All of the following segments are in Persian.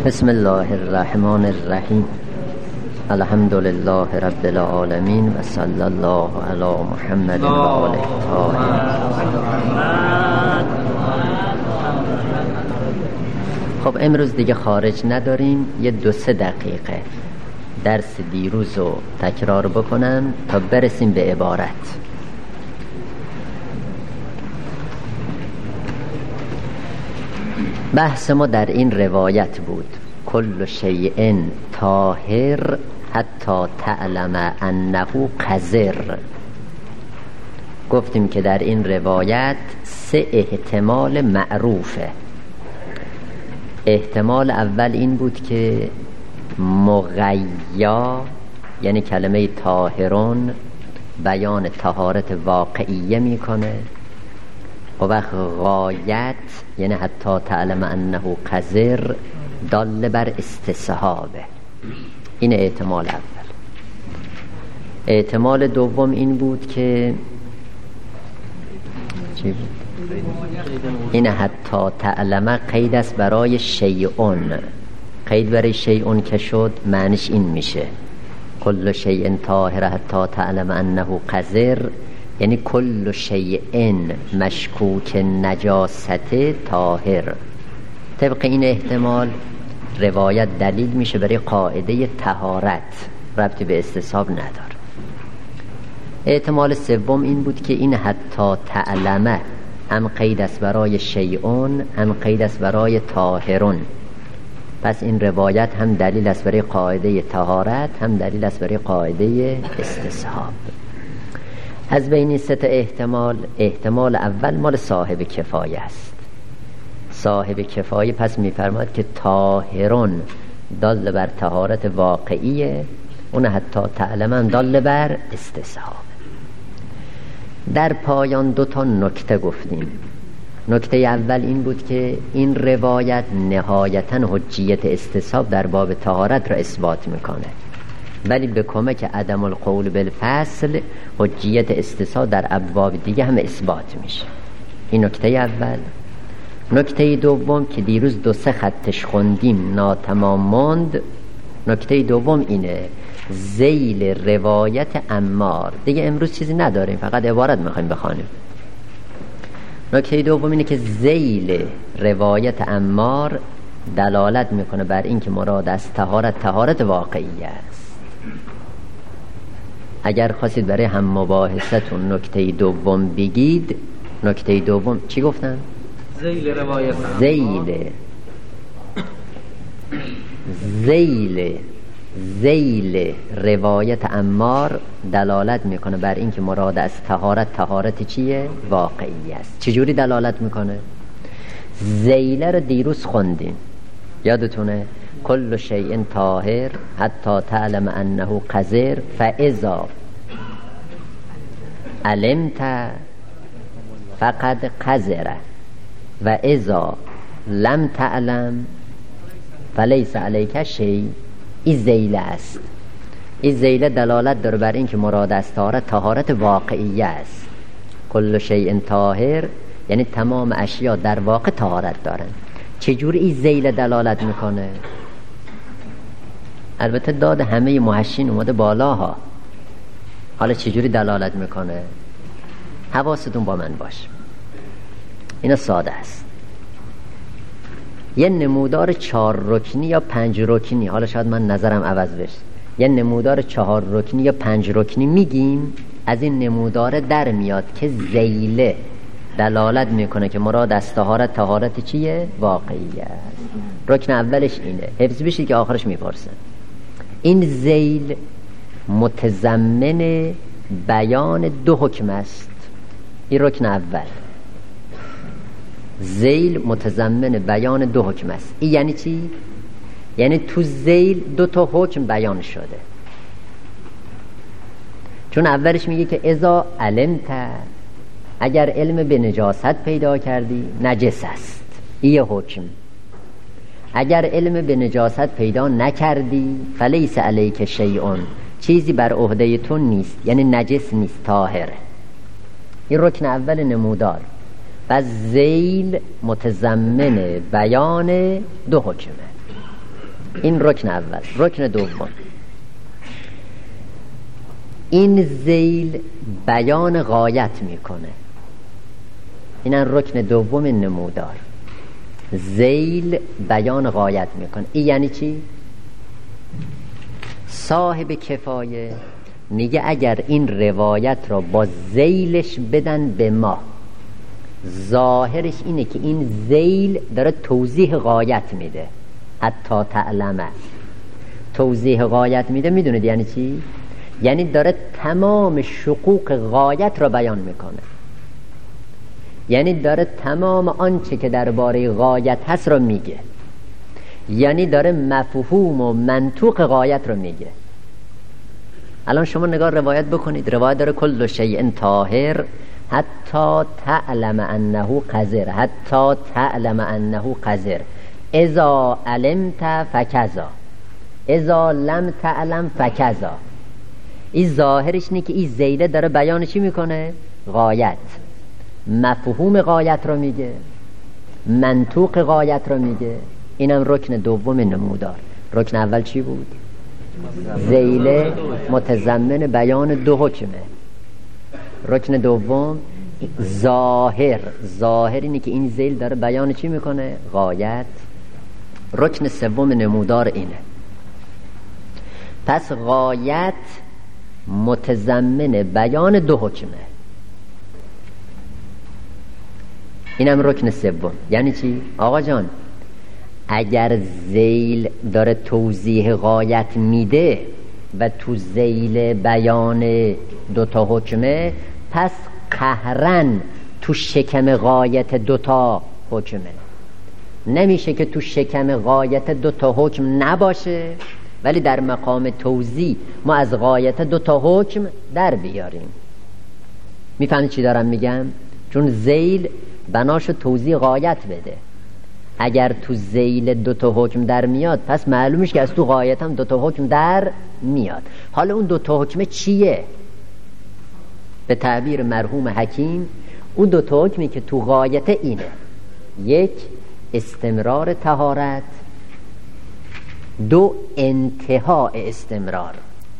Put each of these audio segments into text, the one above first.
بسم الله الرحمن الرحیم. الحمد لله رب العالمین و صلی الله علی محمد و آله الطاهرین. خب امروز دیگه خارج نداریم، یه 2-3 دقیقه درس دیروز رو تکرار بکنم تا برسیم به عبارت. بحث ما در این روایت بود: کل شیء طاهر حتی تعلم انه قذر. گفتیم که در این روایت 3 احتمال معروفه. احتمال اول این بود که مغیا، یعنی کلمه طاهرون بیان طهارت واقعیه میکنه، و وقت غایت یعنی حتی تعلم انه قذر دال بر استصحابه. این احتمال اول. احتمال دوم این بود که این حتی تعلم قید است برای شیئون. قید برای شیئون که شد معنیش این میشه: کل شیء طاهر حتی تعلم انه قذر، یعنی کل شیء مشکوک نجاست طاهر. طبق این احتمال روایت دلیل میشه برای قاعده طهارت، ربطی به استصحاب نداره. احتمال سوم این بود که این حتی تعلمه هم قید است برای شیئون، هم قید است برای طاهرون. پس این روایت هم دلیل است برای قاعده طهارت، هم دلیل است برای قاعده استصحاب. از بین این 3 احتمال، احتمال اول مال صاحب کفایه است. صاحب کفایه پس میفرماد که طاهرون دال بر طهارت واقعیه، اون حتی تعلمن دال بر استصحاب. در پایان 2 نکته گفتیم. نکته اول این بود که این روایت نهایتاً حجیت استصحاب در باب طهارت را اثبات میکنه، ولی به کمک عدم القول بالفصل حجیت استصحاب در ابواب دیگه هم اثبات میشه. این نکته اول. نکته دوم که دیروز 2-3 خطش خوندیم ناتمام ماند. نکته دوم اینه: ذیل روایت عمار. دیگه امروز چیزی نداریم، فقط عبارت میخوایم بخوانیم. نکته دوم اینه که ذیل روایت عمار دلالت میکنه بر این که مراد از طهارت واقعی است. اگر خواستید برای هم مباحثتون نکته دوم بگید، نکته دوم چی گفتن؟ ذیل روایت ذیل روایت عمار دلالت میکنه بر این که مراد از طهارت چیه؟ واقعی است. چجوری دلالت میکنه؟ ذیل رو دیروز خوندیم، یادتونه؟ کل شیء طاهر حتی تعلم انه قذر فاذا علمت فقد قذر و اذا لم تعلم فلیس علیک شیء. این ذیل است. این ذیل دلالت داره بر این که مراد از طهارت واقعی است. کل شیء طاهر یعنی تمام اشیا در واقع طهارت دارن. چجوری این ذیل دلالت میکنه؟ البته داد همه محشین اومده بالاها. حالا چجوری دلالت میکنه؟ حواستون با من باش. اینا ساده است. یه نمودار 4 رکنی یا 5 رکنی، حالا شاید من نظرم عوض بشه، یه نمودار 4 رکنی یا 5 رکنی میگیم. از این نمودار در میاد که ذیل دلالت میکنه که مراد از طهارت چیه؟ واقعی است. رکن اولش اینه، حفظ بشه که آخرش میپرسن. این ذیل متضمن بیان 2 حکم است. این رکن اول. ذیل متضمن بیان 2 حکم است. این یعنی چی؟ یعنی تو ذیل 2 حکم بیان شده. چون اولش میگه که اذا علمت، اگر علم به نجاست پیدا کردی نجس است، این یه حکم. اگر علم به نجاست پیدا نکردی فلیس علیک شیئون، چیزی بر عهده تو نیست، یعنی نجس نیست، طاهره. این رکن اول نمودار. و ذیل متضمن بیان 2 حکمه. این رکن اول. رکن دوم، این ذیل بیان غایت میکنه. این رکن دوم نمودار، ذیل بیان غایت میکنه. این یعنی چی؟ صاحب کفایه میگه اگر این روایت را با ذیلش بدن به ما، ظاهرش اینه که این ذیل داره توضیح غایت میده. حتی تعلمه توضیح غایت میده. میدونید یعنی چی؟ یعنی داره تمام شقوق غایت را بیان میکنه. یعنی داره تمام آنچه که درباره غایت هست را میگه. یعنی داره مفهوم و منطوق غایت را میگه. الان شما نگاه روایت بکنید. روایت داره کل شیء طاهر حتی تعلم انه قذر، حتی تعلم انه قذر، اذا علمت فکذا، اذا لم تعلم فکذا. این ظاهرش اینه که این ذیله داره بیان چی میکنه؟ غایت. مفهوم غایت رو میگه، منطوق غایت رو میگه. اینم رکن دوم نمودار. رکن اول چی بود؟ ذیله متضمن بیان دو حکمه. رکن دوم ظاهر. ظاهر اینه که این ذیل داره بیان چی میکنه؟ غایت. رکن سوم نمودار اینه. پس غایت متضمن بیان دو حکمه. اینم رکن سوم. یعنی چی؟ آقا جان اگر ذیل داره توضیح غایت میده و تو ذیل بیان دوتا حکمه، پس قهرن تو شکم غایت دوتا حکمه. نمیشه که تو شکم غایت دوتا حکم نباشه ولی در مقام توضیح ما از غایت دوتا حکم در بیاریم. میفهمید چی دارم میگم؟ چون ذیل بناشو توضیح غایت بده. اگر تو ذیل دوتا حکم در میاد پس معلومش که از تو غایت هم دوتا حکم در میاد. حالا اون دوتا حکم چیه؟ به تعبیر مرحوم حکیم اون دوتا حکمی که تو غایت اینه: یک استمرار طهارت، دو انتهاء استمرار.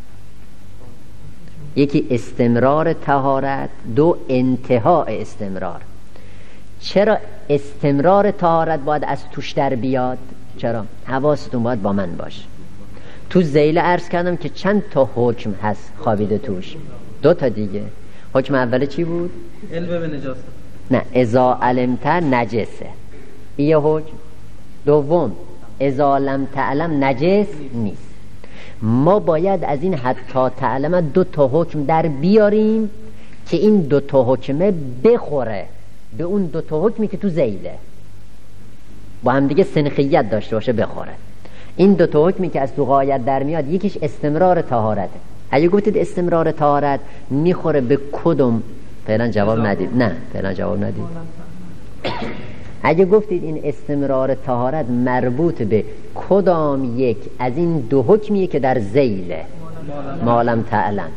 یکی استمرار طهارت، دو انتهاء استمرار. چرا استمرار طهارت باید از توش در بیاد؟ چرا؟ حواستون باید با من باشه. تو ذیل عرض کردم که چند تا حکم هست خوابیده توش؟ دو تا دیگه. حکم اوله چی بود؟ علم به نجاست. نه، اذا علمت نجسه، یه حکم. دوم اذا لم تعلم نجس نیست. ما باید از این حتی تعلم دو تا حکم در بیاریم که این دو تا حکمه بخوره به اون دو تا حکمی که تو ذیله، با هم دیگه سنخیت داشته باشه، بخوره. این دو تا حکمی که از تو غایت در میاد یکیش استمرار طهارته. اگه گفتید استمرار طهارت میخوره به کدوم؟ فعلا جواب ندید. نه فعلا جواب ندید. اگه گفتید این استمرار طهارت مربوط به کدام یک از این دو حکمیه که در ذیله، معلم تعلم.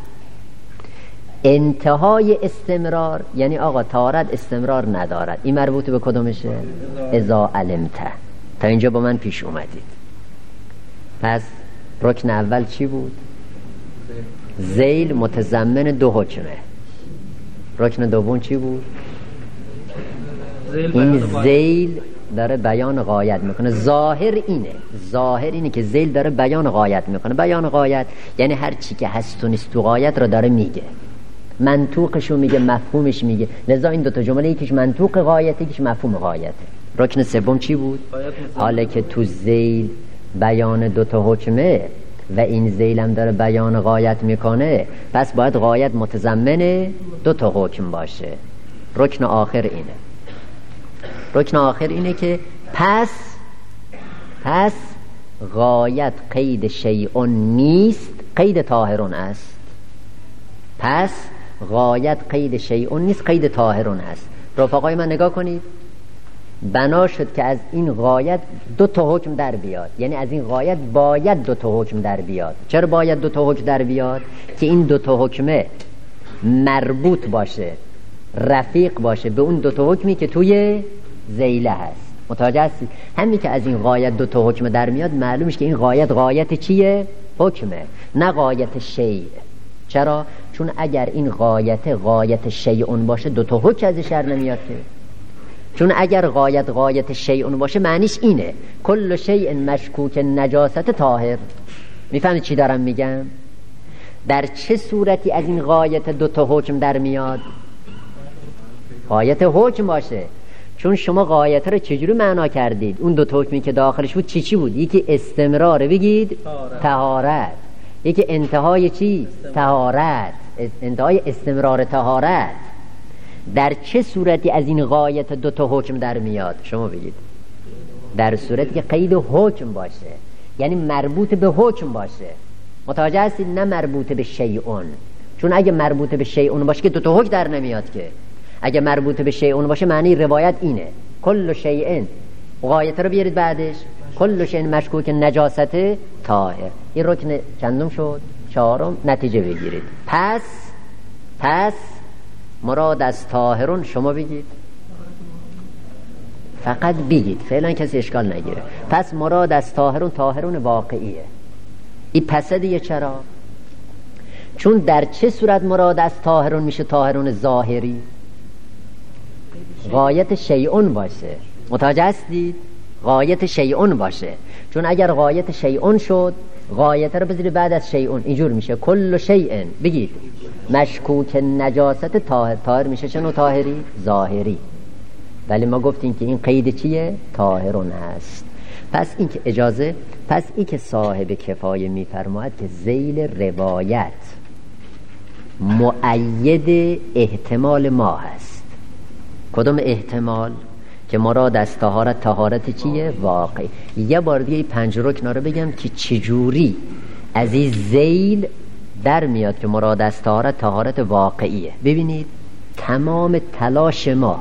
انتهای استمرار یعنی آقا طهارت استمرار ندارد، این مربوط به کدومشه؟ اذا علمت. تا اینجا با من پیش اومدید. پس رکن اول چی بود؟ ذیل متضمن دو حکمه. رکن دوم چی بود؟ این ذیل داره بیان غایت میکنه. ظاهر اینه که ذیل داره بیان غایت میکنه. بیان غایت یعنی هر چی که هست و نیست تو غایت رو داره میگه، منطوقشو میگه، مفهومش میگه. لذا این دوتا جمله یکیش منطوق غایت، یکیش مفهوم غایته. رکن سوم چی بود؟ حالا که تو ذیل بیان دوتا حکمه و این ذیل هم داره بیان غایت میکنه، پس باید غایت متضمن دوتا حکم باشه. رکن آخر اینه. رکن آخر اینه که پس غایت قید شیء نیست، قید طاهرون است. پس غایت قید شیء نیست، قید طاهرون است. رفقای من نگاه کنید، بنا شد که از این غایت دو تا حکم در بیاد. یعنی از این غایت باید دو تا حکم در بیاد. چرا باید دو تا حکم در بیاد؟ که این دو تا حکمه مربوط باشه، رفیق باشه به اون دو تا حکمی که توی ذیله هست. متوجه هستی؟ همین که از این غایت دو تا حکم در میاد معلوم میشه که این غایت چیه؟ حکمه، نه غایت شیء. چرا؟ چون اگر این غایت شیء باشه دو تا حکم ازش در نمیاد که. چون اگر غایت شیء باشه معنیش اینه کل شیء مشکوک نجاست طاهر. میفهمید چی دارم میگم؟ در چه صورتی از این غایت دو تا حکم در میاد؟ غایت حکم باشه. چون شما غایت رو چجوری معنا کردید؟ اون دو تا حکمی که داخلش بود چی بود؟ یکی استمرار بگید طهارت، یکی انتهای چی؟ طهارت، انتهای استمرار طهارت. در چه صورتی از این غایت دو تا حکم در میاد؟ شما بگید. در صورتی که قید حکم باشه، یعنی مربوط به حکم باشه. متوجه هستید؟ نه مربوط به شیئون. چون اگه مربوط به شیئون باشه که دو تا حکم در نمیاد که. اگه مربوط به شیئون باشه معنی روایت اینه کل شیئن، غایت رو بیارید بعدش کل شیئن مشکوک نجاست طاهر. این رکن چندم شد؟ چهارم. نتیجه بگیرید. پس مراد از طاهرون شما بگید، فقط بگید، فعلا کسی اشکال نگیره. پس مراد از طاهرون واقعیه. این پس دیگه چرا؟ چون در چه صورت مراد از طاهرون میشه طاهرون ظاهری؟ غایت شیئون باشه. متوجه هستید؟ غایت شیئون باشه. چون اگر غایت شیئون شد غایت رو بذاری بعد از شیئون اینجور میشه کل شیئن بگید مشکوک نجاست طاهر میشه. چنو طاهری؟ ظاهری. ولی ما گفتیم که این قید چیه؟ طاهرون هست. پس این که اجازه، پس این که صاحب کفایه میفرماید که ذیل روایت مؤید احتمال ما هست. کدوم احتمال؟ که مراد از طهارت چیه؟ واقعی. یه بار دیگه 5 رکن رو بگم که چجوری از این ذیل در میاد که مراد از طهارت واقعیه. ببینید تمام تلاش ما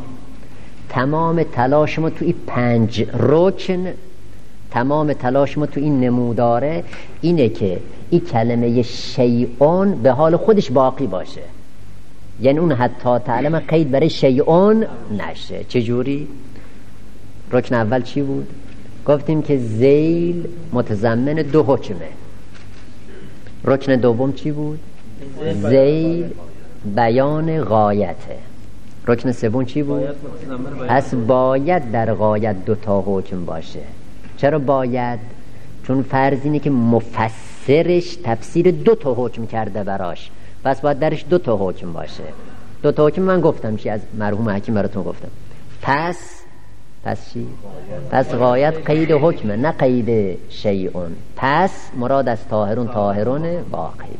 تو این 5 رکن، تمام تلاش ما تو این نموداره اینه که این کلمه شیئون به حال خودش باقی باشه. یعنی اون حتی تعلم قید برای شیئون نشه. چجوری؟ رکن اول چی بود؟ گفتیم که ذیل متضمن 2 حکمه. رکن دوم چی بود؟ ذیل بیان غایته. رکن سوم چی بود؟ پس باید در غایت 2 تا حکم باشه. چرا باید؟ چون فرض اینه که مفسرش تفسیر 2 تا حکم کرده براش، پس باید درش 2 تا حکم باشه. 2 تا حکم من گفتم چی؟ از مرحوم حکیم براتون گفتم. پس چی؟ پس غایت قید حکمه نه قید شیئون. پس مراد از طاهرون واقعی.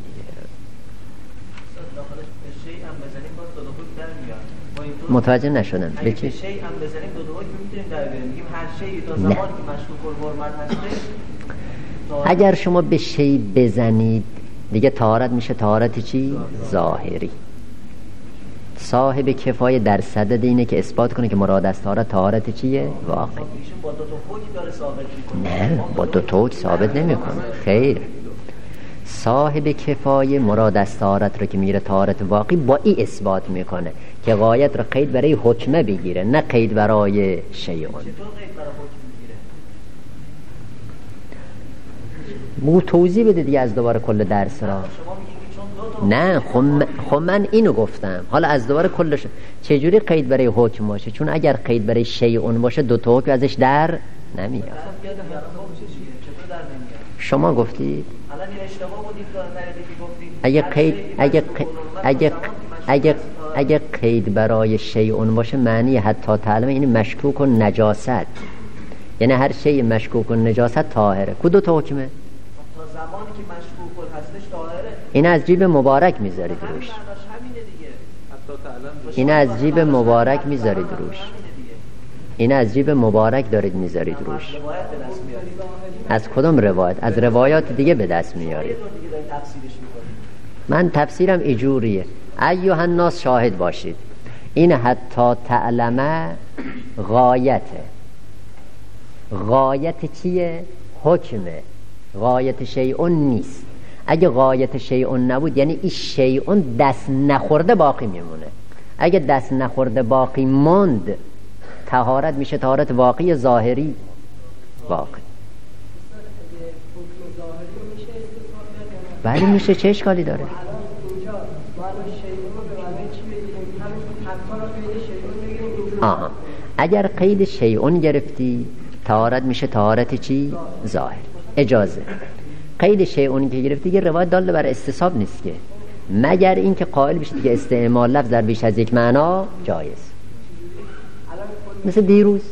متوجه نشدم. اگه شیء هم بزنیم 2 تا حکم میتونیم در بیاریم. میگیم هر شیء تا زمانی که مشروط الحرمت هست. اگر شما به شیء بزنید دیگه طهارت میشه طهارت چی؟ ظاهری. صاحب کفایه در صدد اینه که اثبات کنه که مراد از طهارت چیه؟ واقعی. با 2 تا حکم داره ثابت میکنه. نه، با 2 تا حکم ثابت نمیکنه. خیر. صاحب کفایه مراد از طهارت رو که میگیره طهارت واقعی با این اثبات میکنه که غایت رو قید برای حکمه بگیره نه قید برای شیئون. چطور قید برای حکم میگیره؟ مو توضیح بده دیگه از دوباره کل درس را. شما میگید که چون 2 تا نه خب من اینو گفتم. حالا از دوباره کلش چجوری قید برای حکم باشه؟ چون اگر قید برای شیئون باشه 2 تا حکم ازش در نمیاد. شما گفتید الان این اشتباه بودید که گفتید اگه قید برای شیئون باشه معنی حتی تعلم این مشکوک و نجاست، یعنی هر شیء مشکوک و نجاست طاهره. کو 2 تا حکمه؟ تا زمانی که مشکوک هستش طاهره. این از جیب مبارک میذارید روش. این از جیب مبارک میذارید روش. این از جیب مبارک دارید میذارید روش. از کدام روایت؟ از روایات دیگه به دست میارید. من تفسیرم ایجوریه. ایها الناس شاهد باشید. این حتی تعلمه غایته. غایت چیه؟ حکمه. غایت شیئون نیست. اگه غایت شیئون نبود یعنی این شیئون دست نخورده باقی میمونه. اگه دست نخورده باقی موند طهارت میشه طهارت واقعی ظاهری؟ واقعی. بله میشه، چه اشکالی داره؟ آها، اگر قید شیئون گرفتی طهارت میشه طهارت چی؟ ظاهر. اجازه قید شیئون که گرفتی دیگه روایت داله بر استصحاب نیست که، مگر این که قائل بشید که استعمال لفظ در بیش از یک معنا جایز. مثل دیروز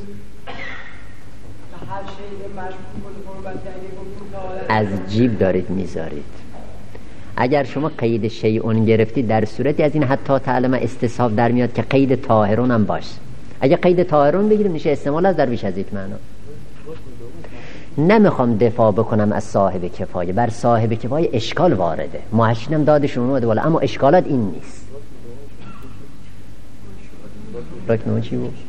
از جیب دارید میذارید. اگر شما قید شیئون گرفتید در صورتی از این حتی تعلم استصحاب در میاد که قید طاهرون هم باشه. اگه قید طاهرون بگیریم میشه استعمال از در بیش از یک معنا. نمیخوام دفاع بکنم از صاحب کفایه، بر صاحب کفایه اشکال وارده، محشینم دادشون اومده بالا، اما اشکالات این نیست. رکنه چی بود؟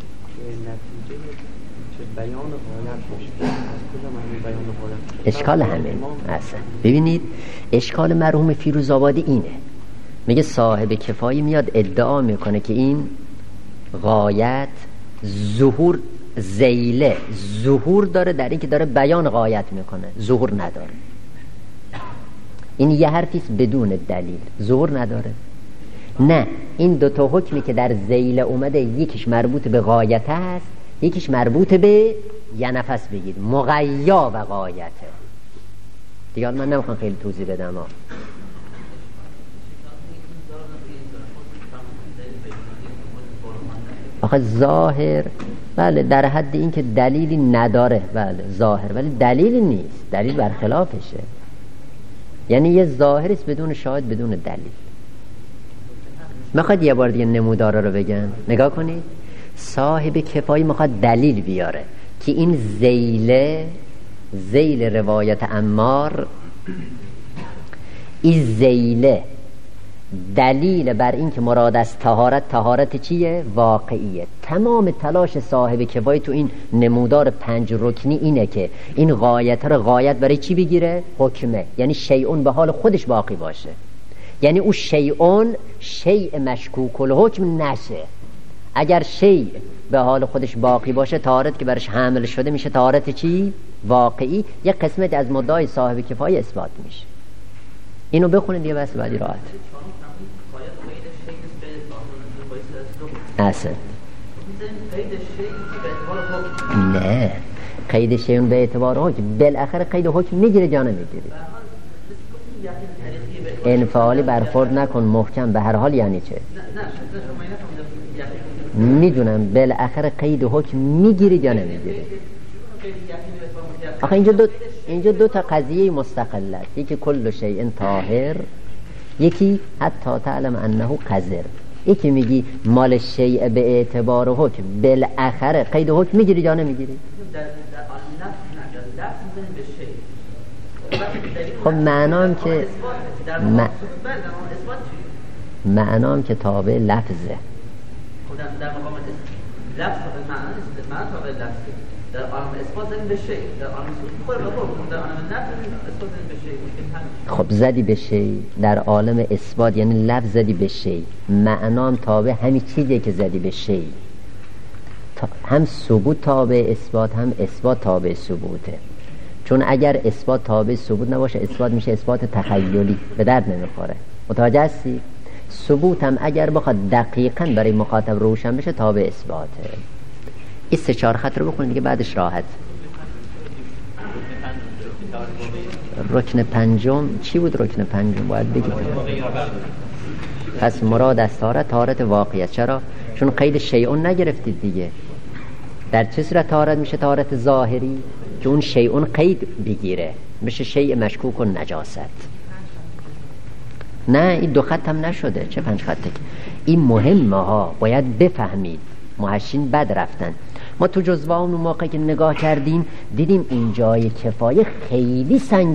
اشکال همین اصلا. ببینید اشکال مرحوم فیروزآبادی اینه، میگه صاحب کفایه میاد ادعا میکنه که این غایت ظهور زیله ظهور داره در این که داره بیان غایت میکنه، ظهور نداره. این یه حرفیست بدون دلیل، ظهور نداره. نه، این دوتا حکمی که در زیله اومده یکیش مربوط به غایت هست، یکیش مربوط به یه نفس بگید مغیا و غایته. دیگه من نمیخوام خیلی توضیح بدم ها. آخه ظاهر بله در حد این که دلیلی نداره، بله ظاهر، ولی دلیلی نیست، دلیل برخلافشه. یعنی یه ظاهریست بدون شاهد بدون دلیل. میخواد یه بار دیگه نمودارا رو بگم؟ نگاه کنید، صاحب کفایی میخواد دلیل بیاره که این زیل روایت عمار، این زیله دلیل بر این که مراد از طهارت چیه؟ واقعیه. تمام تلاش صاحب کفایی تو این نمودار 5 رکنی اینه که این غایت رو غایت برای چی بگیره؟ حکمه، یعنی شیئون به حال خودش باقی باشه، یعنی او شیئون شیء مشکوک الحکم نشه. اگر شیء به حال خودش باقی باشه، طهارت که برش حمل شده میشه طهارت چی؟ واقعی. یک قسمت از مدعای صاحب کفایه اثبات میشه. اینو بخونید دیگه بس بعدی راحت. اصلا نه، قید شیئون به اعتبار حکم، بالاخره قید حکم میگیره جا نمیگیره. انفعالی برخورد نکن محکم، به هر حال یعنی چه؟ میدونم بالاخره قید حکم میگیری یا نمیگیری. آخه اینجا دو تا قضیه مستقله، یکی کل شیء طاهر، یکی حتی تعلم انه قذر. یکی میگی مال شیء به اعتبار حکم، بالاخره قید حکم میگیری یا نمیگیری؟ خب معنام که تابع لفظه. در مقام لفظ معنی تابع لفظه. در عالم اثبات زدیم به شیء، در عالم اثبات در عالم نفی اثبات زدیم به شیء. خب زدی به شیء در عالم اثبات یعنی لفظ زدی به شیء، معنام تابع همین چیزیه که زدی به شیء. هم ثبوت تابع اثبات، هم اثبات تابع ثبوته. چون اگر اثبات تابع ثبوت نباشه، اثبات میشه اثبات تخیلی، به درد نمیخوره. متوجه هستی؟ ثبوت هم اگر بخواد دقیقاً برای مخاطب روشن بشه تابع اثباته. این 3-4 خط رو بخونید دیگه بعدش راحت. رکن 5 چی بود؟ رکن 5 باید بگید. پس مراد از طهارت واقعیت. چرا؟ چون قید شیئون نگرفتید دیگه. در چه صورت طهارت میشه طهارت ظاهری؟ که اون شیئون قید بگیره، میشه شیء مشکوک و نجاست. نه این 2 خط هم نشده، چه 5 خطه؟ این مهمه ها، باید بفهمید. محشین بد رفتن. ما تو جزوه اون موقع که نگاه کردیم دیدیم این جای کفایه خیلی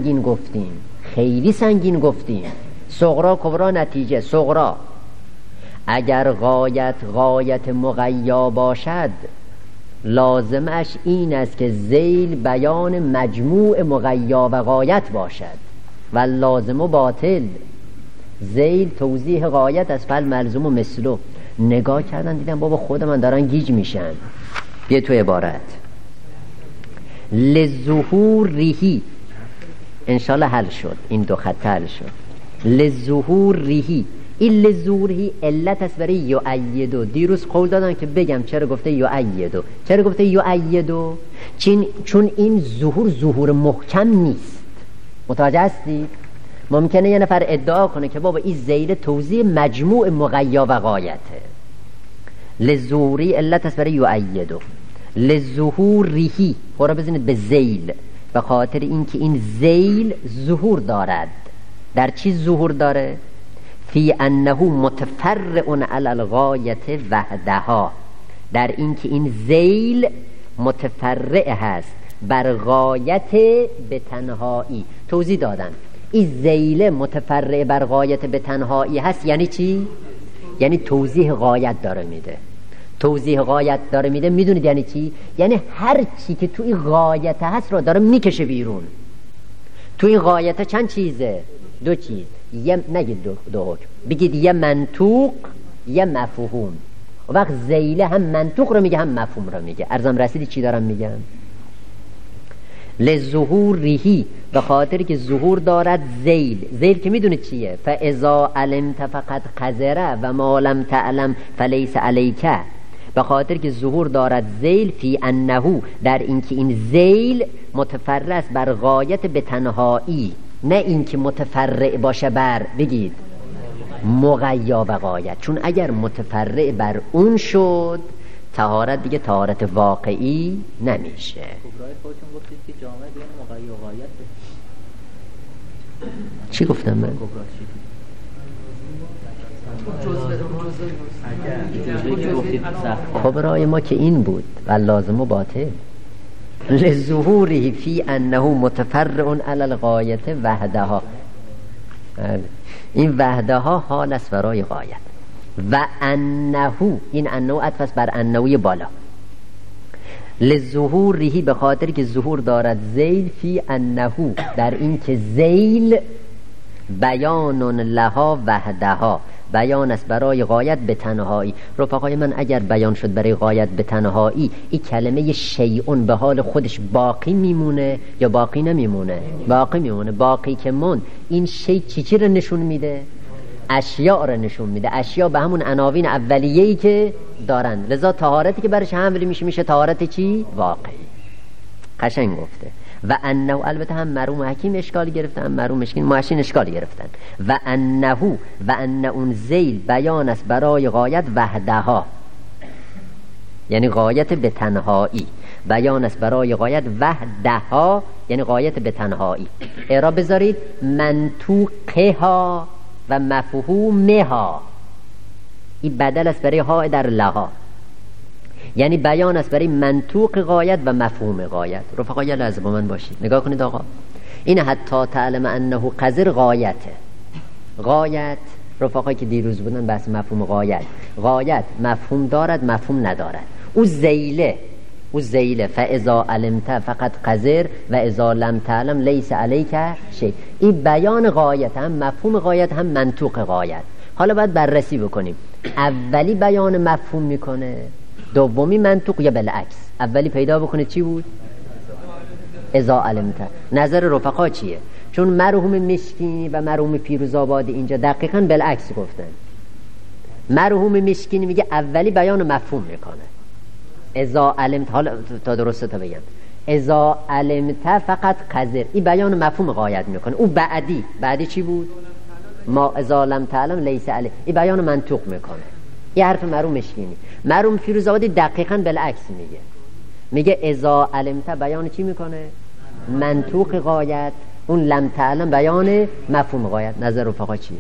سنگین گفتیم. صغرا کبرا نتیجه. صغرا اگر غایت مغیا باشد لازمش این است که ذیل بیان مجموع مغیا و غایت باشد و لازم و باطل. ذیل توضیح غایت از فل ملزوم و مثلو. نگاه کردن دیدم بابا خود من دارن گیج میشن. بیا تو عبارت لظهوره، انشالله حل شد، این دو خط حل شد. لظهوره، این لظهوره علت است برای یؤیدو. دیروز قول دادن که بگم چرا گفته یؤیدو. چرا گفته یؤیدو؟ چون این ظهور محکم نیست. متوجه هستید؟ ممکنه یه نفر ادعا کنه که بابا این ذیل توضیح مجموع مغیا و غایته. لظهوری علت است برای یؤیدو. لظهوره خورا بزنید به ذیل، به خاطر اینکه این ذیل ظهور دارد. در چی ظهور داره؟ فی انه متفرع علی الغایت وحدها، در اینکه این ذیل متفرع هست بر غایت به تنهایی. توضیح دادن این ذیل متفرع بر غایت به تنهایی هست یعنی چی؟ یعنی توضیح غایت داره میده. توضیح غایت داره میده، میدونید یعنی چی؟ یعنی هر چی که توی غایت هست رو داره میکشه بیرون. توی غایت چند چیزه؟ دو چیز. نگید دو حکم، بگید یه منطوق یه مفهوم. و وقت ذیله هم منطوق رو میگه هم مفهوم رو میگه. ارزم رسیدی چی دارم میگم؟ لظهوره، به خاطر که ظهور دارد ذیل. ذیل که میدونید چیه؟ فاذا علمت فقط قذره و ما لم تعلم فلیس علیک. به خاطر که ظهور دارد ذیل فی انه، در اینکه این ذیل متفرع است بر غایت به تنهایی، نه اینکه متفرع باشه بر بگید مغیا و غایت. چون اگر متفرع بر اون شد طهارت دیگه طهارت واقعی نمیشه. کبرای خودتون گفتید که جامعه بین مغیا و غایت. چی گفتم من؟ کبرای ما که این بود و لازم و باطل. لظهوره فی انه متفرع علی الغایت وحدها، این وحدها حال است برای غایت. و انه، این انه عطف است بر انهوی بالا. لظهوره، به خاطر که ظهور دارد ذیل فی انه، در این که ذیل بیان لها وحدها، بیان است برای غایت به تنهایی. رفقای من اگر بیان شد برای غایت به تنهایی، این کلمه شیئون به حال خودش باقی میمونه یا باقی نمیمونه؟ باقی میمونه. باقی که من این شی چی رو نشون میده؟ اشیاء رو نشون میده. اشیاء به همون عناوین اولیه‌ای که دارن، لذا طهارتی که برش حمل میشه میشه چی؟ واقعی. قشنگ گفته. و انه، البته هم مرحوم حکیم اشکال گرفتن، هم مرحوم محشین اشکال گرفتن. و انه، و ان اون ذیل بیان است برای غایت وحدها، یعنی غایت به تنهایی. بیان است برای غایت وحدها، یعنی غایت به تنهایی. اعراب بذارید منطوقها و مفهومها. این بدل است برای ها در لها، یعنی بیان است برای منطوق غایت و مفهوم غایت. رفقا یه لحظه با من باشید، نگاه کنید آقا. این حتی تعلم انه قذر غایته. غایت رفقایی که دیروز بودن بحث مفهوم غایت مفهوم دارد مفهوم ندارد. او ذیله فاذا علمت فقط قذر و اذا لم تعلم لیس علیک شیء. این بیان غایت، هم مفهوم غایت هم منطوق غایت. حالا باید بررسی بکنیم اولی بیان مفهوم میکنه، دومی منطوق، یا بالعکس؟ اولی پیدا بکنه چی بود؟ اذا علمت. نظر رفقا چیه؟ چون مرحوم مشکینی و مرحوم پیروزآبادی اینجا دقیقاً بالعکس گفتن. مرحوم مشکینی میگه اولی بیان مفهوم میکنه، اذا علمت. حالا تا درسته تا بگم، اذا علمت فقط قذر، این بیان مفهوم غایت میکنه. او بعدی چی بود؟ ما اذا لم تعلم لیس علیک، این بیان منطوق میکنه. این حرف مرحوم مشکینی. مرحوم پیروزآبادی دقیقاً بالعکس میگه اذا علمت بیان چی میکنه؟ منطوق غایت. اون لم تعلم بیان مفهوم غایت. نظر رفقا چی؟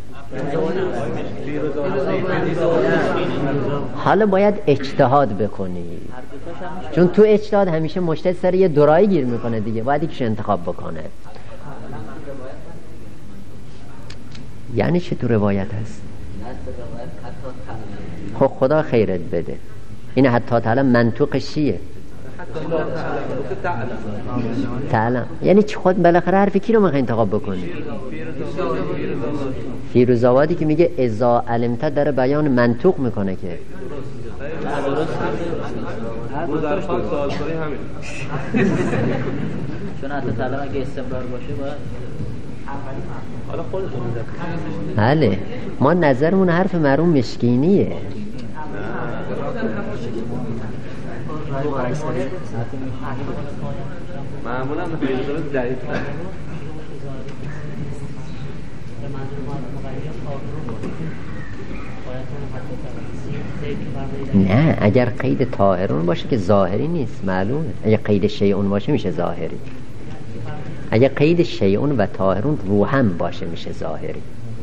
حالا باید اجتهاد بکنی، چون تو اجتهاد همیشه مجتهد سر یه دورایی گیر میکنه دیگه، باید یکیش انتخاب بکنه. یعنی چه تو روایت هست؟ خب خدا خیرت بده. این حتی تعلم منطوقش چیه؟ تعلم یعنی چی؟ خود بالاخره حرف کی رو میخوای انتخاب بکنی؟ فیروزآبادی که میگه اذا علمت داره بیان منطوق میکنه که در سوال کنی همین. چون حتی طلب اگه استمرار باشه باید حالا خودتون میذارید. بله ما نظرمون حرف مرحوم مسکینیه. معمولا به ضعیف نه، اگر قید طاهرون باشه که ظاهری نیست، معلومه. اگر قید شیعون باشه میشه ظاهری. اگر قید شیعون و طاهرون روحم باشه میشه ظاهری.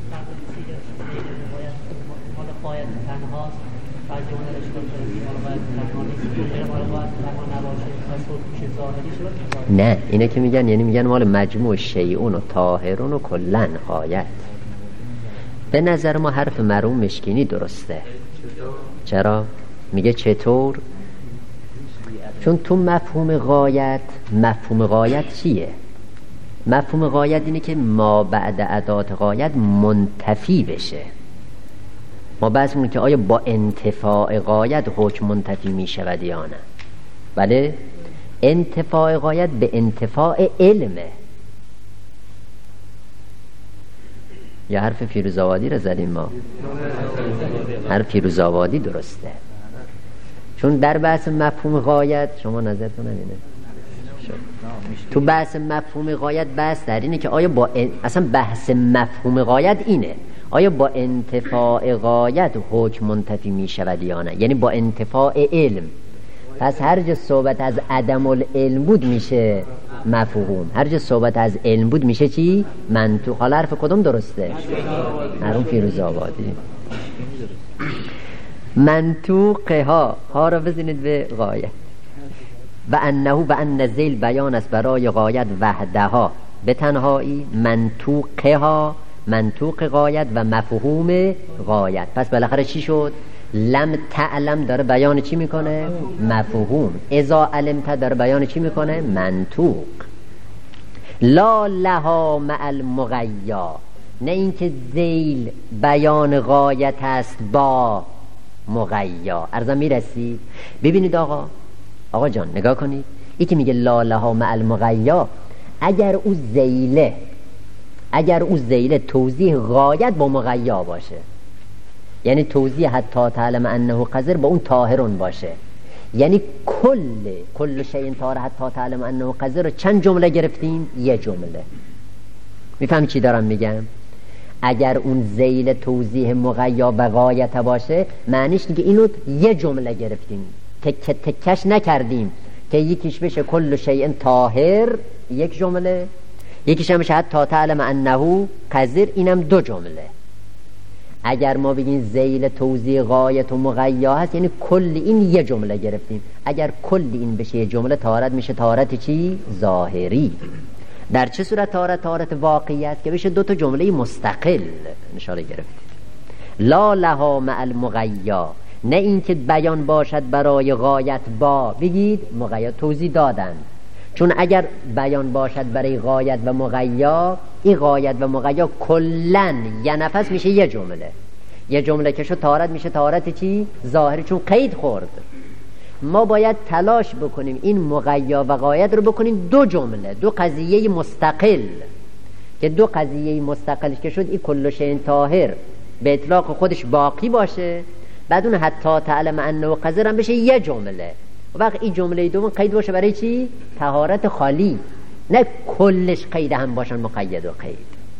نه اینه که میگن، یعنی میگن مال مجموع شیعون و طاهرون و کلن غایت. به نظر ما حرف مرحوم مشکینی درسته. چرا؟ میگه چطور؟ چون تو مفهوم غایت چیه؟ مفهوم غایت اینه که ما بعد ادات غایت منتفی بشه. ما بحث میکنیم که آیا با انتفاع غایت حکم منتفی میشود یا نه. بله، انتفاع غایت به انتفاع علمه. یا حرف فیروزآبادی رو زدیم ما؟ حرف فیروزآبادی درسته. چون در بحث مفهوم غایت شما نظرتون اینه، تو بحث مفهوم غایت بحث در اینه که آیا با اصلا بحث مفهوم غایت اینه، آیا با انتفاع غایت حکم منتفی می شود یا نه، یعنی با انتفاع علم. پس هر جا صحبت از عدم العلم بود میشه مفهوم، هر جا صحبت از علم بود میشه چی؟ منطوق. حالا حرف کدوم درسته؟ مرحوم فیروزآبادی. منطوق ها را بزنید به غایت. و انه و ان ذیل بیان است برای غایت وحدها به تنهایی، منطوق غایت و مفهوم غایت. پس بالاخره چی شد؟ لم تعلم داره بیان چی میکنه؟ مفهوم. اذا علمت داره بیان چی میکنه؟ منطوق. لا لها مع المغیا، نه اینکه ذیل بیان غایت است با مغیا. عرضم میرسید؟ ببینید آقا جان نگاه کنید، این که میگه لا لها مع المغیا، اگر او ذیل توضیح غایت با مغیا باشه، یعنی توضیح حتی تعلم انه قذر با اون طاهرون باشه، یعنی کل شیء طاهر حتی تعلم انه قذر رو چند جمله گرفتیم؟ یه جمله. میفهم چی دارم میگم؟ اگر اون ذیل توضیح مغیا و غایت باشه، معنیش دیگه اینو یه جمله گرفتیم، تکش نکردیم که یکیش بشه کل شیء طاهر یک جمله، یکیش هم بشه حتی تعلم انه قذر، اینم دو جمله. اگر ما بگیم ذیل توضیح غایت و مغیا هست، یعنی کل این یه جمله گرفتیم. اگر کل این بشه یه جمله، طهارت میشه طهارت چی؟ ظاهری. در چه صورت طهارت واقعی است؟ که بشه دو تا جمله مستقل نشاره گرفتید. لا لها مع المغیا، نه اینکه بیان باشد برای غایت با، بگید مغیا توضیح دادن. چون اگر بیان باشد برای غایت و مغیا، این غایت و مغیا کلن یه نفس میشه یه جمله که شد طهارت میشه طهارت چی؟ ظاهری، چون قید خورد. ما باید تلاش بکنیم این مغیا و غایت رو بکنیم دو جمله، دو قضیه مستقل، که دو قضیه مستقل که شد این کل شیء طاهر به اطلاق خودش باقی باشه، بعد اون حتی تعلم انه قذر هم بشه یه جمله. وقت این جمله دوم قید باشه برای چی؟ طهارت خالی، نه کلش قید هم باشن مقید و قید.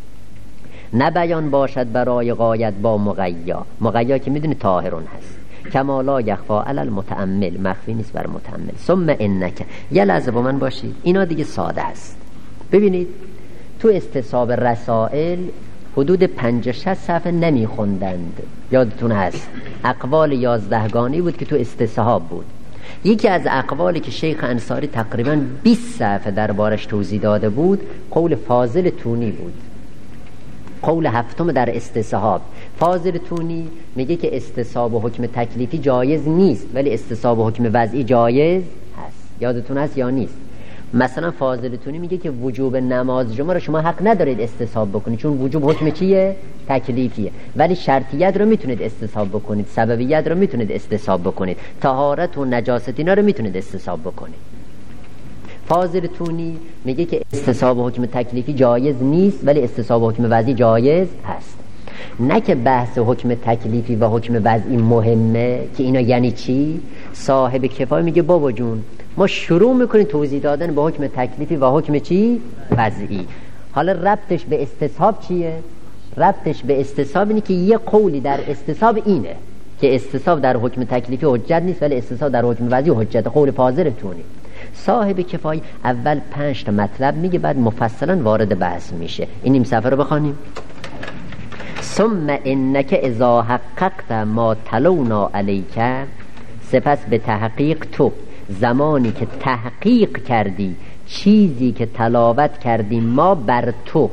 نه بیان باشد برای غایت با مغیا که میدونی طاهرون هست. کما لا یخفا علی المتأمل، مخفی نیست بر متأمل. ثم انک، یه لحظه با من باشید، اینا دیگه ساده است. ببینید تو استصحاب رسائل حدود 50-60 صفحه نمیخوندند، یادتون هست اقوال 11 گانی بود که تو استصحاب بود. یکی از اقوالی که شیخ انصاری تقریبا 20 صفحه دربارش توضیح داده بود، قول فاضل تونی بود، قول هفتم در استصحاب. فاضل تونی میگه که استصحاب و حکم تکلیفی جایز نیست، ولی استصحاب و حکم وضعی جایز هست. یادتون هست یا نیست؟ مثلا فاضلتونی میگه که وجوب نماز جمعه رو شما حق ندارید استصحاب بکنید، چون وجوب حکم چیه؟ تکلیفیه، ولی شرطیت رو میتونید استصحاب بکنید، سببیت رو میتونید استصحاب بکنید، طهارت و نجاست اینا رو میتونید استصحاب بکنید. فاضلتونی میگه که استصحاب حکم تکلیفی جایز نیست، ولی استصحاب حکم وضعی جایز هست. نه که بحث حکم تکلیفی و حکم وضعی مهمه که اینا یعنی چی. صاحب کفایه میگه بابا جون ما شروع میکنیم توضیح دادن به حکم تکلیفی و حکم چی؟ وضعی. حالا ربطش به استصحاب چیه؟ ربطش به استصحاب اینه که یه قولی در استصحاب اینه که استصحاب در حکم تکلیفی حجت نیست، ولی استصحاب در حکم وضعی حجت. قول فاضلتونی. صاحب کفایه اول 5 تا مطلب میگه، بعد مفصلا وارد بحث میشه. این نیم صفحه رو بخوانیم. ثم انک اذا حققت ما تلونا علیک، سپس به تحقیق تو زمانی که تحقیق کردی چیزی که تلاوت کردیم ما بر تو.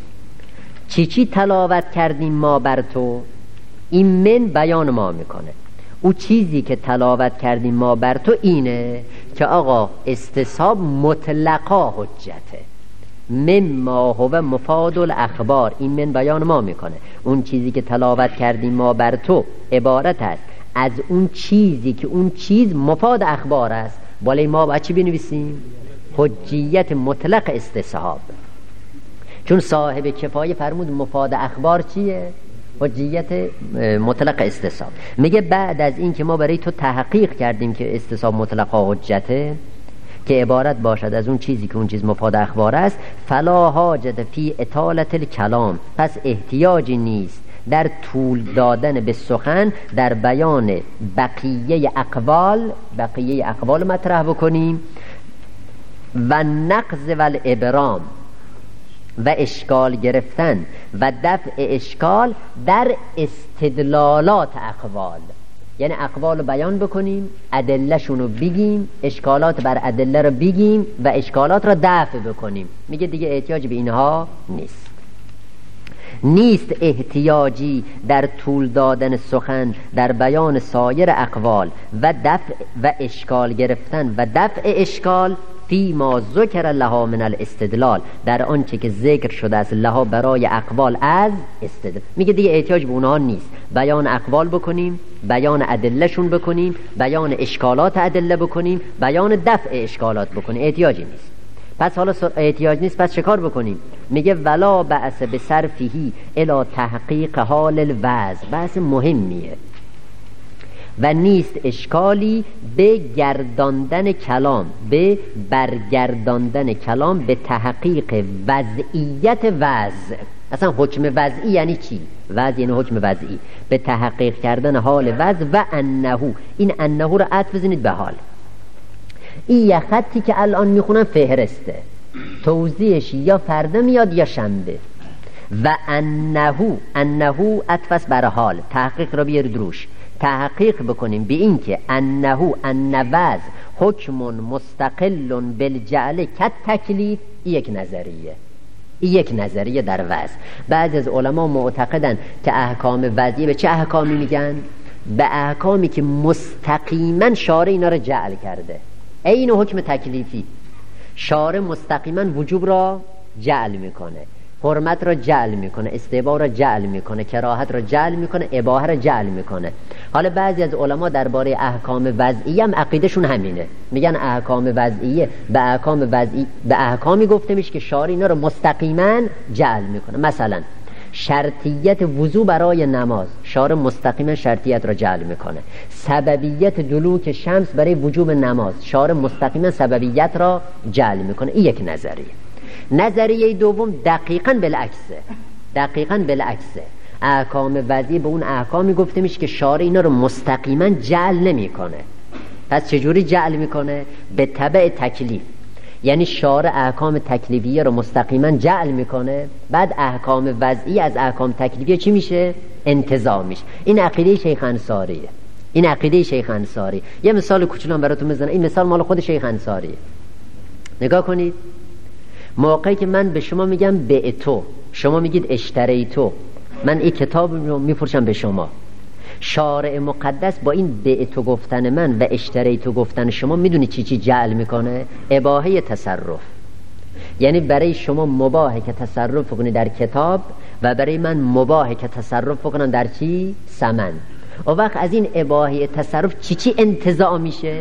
چی تلاوت کردیم ما بر تو؟ این من بیان ما میکنه. او چیزی که تلاوت کردیم ما بر تو اینه که آقا استصحاب مطلقا حجته، مما هو مفاد الاخبار. این من بیان ما میکنه اون چیزی که تلاوت کردیم ما بر تو عبارت است از اون چیزی که اون چیز مفاد اخبار است. بالای ما باید چی بنویسیم؟ حجیت مطلق استصحاب. چون صاحب کفایه فرمود مفاد اخبار چیه؟ حجیت مطلق استصحاب. میگه بعد از این که ما برای تو تحقیق کردیم که استصحاب مطلقا حجته، که عبارت باشد از اون چیزی که اون چیز مفاد اخبار است، فلا حاجت فی اطالت الکلام، پس احتیاجی نیست در طول دادن به سخن در بیان بقیه اقوال مطرح بکنیم و نقض و الابرام و اشکال گرفتن و دفع اشکال در استدلالات اقوال. یعنی اقوال رو بیان بکنیم، ادله‌شون رو بگیم، اشکالات بر ادله رو بگیم و اشکالات رو دفع بکنیم. میگه دیگه احتیاج به اینها نیست احتیاجی در طول دادن سخن در بیان سایر اقوال و دفع و اشکال گرفتن و دفع اشکال فی ما ذکر لها من الاستدلال، در آنچه که ذکر شده است لها برای اقوال از استدلال. میگه دیگه احتیاج به اونها نیست، بیان اقوال بکنیم، بیان ادلهشون بکنیم، بیان اشکالات ادله بکنیم، بیان دفع اشکالات بکنیم. احتیاجی نیست. پس حالا احتیاج نیست، پس چکار بکنیم؟ میگه ولا بأس بصرفه الی تحقیق حال الوضع. بحث مهمیه. و نیست اشکالی به گرداندن کلام، به برگرداندن کلام به تحقیق وضعیت وضع. اصلا حکم وضعی یعنی چی؟ وضع یعنی حکم وضعی، به تحقیق کردن حال وضع. و انه، این انه رو عطف بزنید به حال. این یه خطی که الان میخونم فهرسته، توضیحش یا فردا میاد یا شنبه. و انه عطف بر حال، تحقیق رو بیارید روش، تحقیق بکنیم به این که ان وضع حکم مستقل بالجعل کالتکلیف. یک نظریه در وضع. بعضی از علما معتقدن که احکام وضعی به چه احکامی میگن؟ به احکامی که مستقیما شارع اینا رو جعل کرده. این حکم تکلیفی، شارع مستقیما وجوب را جعل میکنه، حرمت را جعل میکنه، استحباب را جعل میکنه، کراهت را جعل میکنه، اباحه را جعل میکنه. حالا بعضی از علما درباره احکام وضعی هم عقیدشون همینه، میگن احکام وضعیه به احکامی گفته میشه که شارع اینا رو مستقیما جعل میکنه. مثلا شرطیت وضو برای نماز، شارع مستقیما شرطیت را جعل میکنه. سببیت دلوک شمس برای وجوب نماز، شارع مستقیما سببیت را جعل میکنه. این یک نظریه. نظریه دوم دقیقاً بالعکسه. احکام وضعی به اون احکامی گفته میشه که شارع اینا رو مستقیما جعل نمیکنه. پس چجوری جعل میکنه؟ به تبع تکلیف. یعنی شارع احکام تکلیفیه رو مستقیما جعل میکنه، بعد احکام وضعی از احکام تکلیفیه چی میشه؟ انتزاع میشه. این عقیده شیخ انصاریه. یه مثال کوچولو براتون بزنم. این مثال مال خود شیخ انصاریه. نگاه کنید. موقعی که من به شما میگم به تو، شما میگید اشتری تو، من این کتاب رو میفروشم به شما. شارع مقدس با این بعت گفتن من و اشتریت گفتن شما میدونی چی جعل میکنه؟ اباحه تصرف. یعنی برای شما مباهه که تصرف کنی در کتاب و برای من مباهه که تصرف کنم در چی؟ ثمن. و وقت از این اباحه تصرف چی انتزاع میشه؟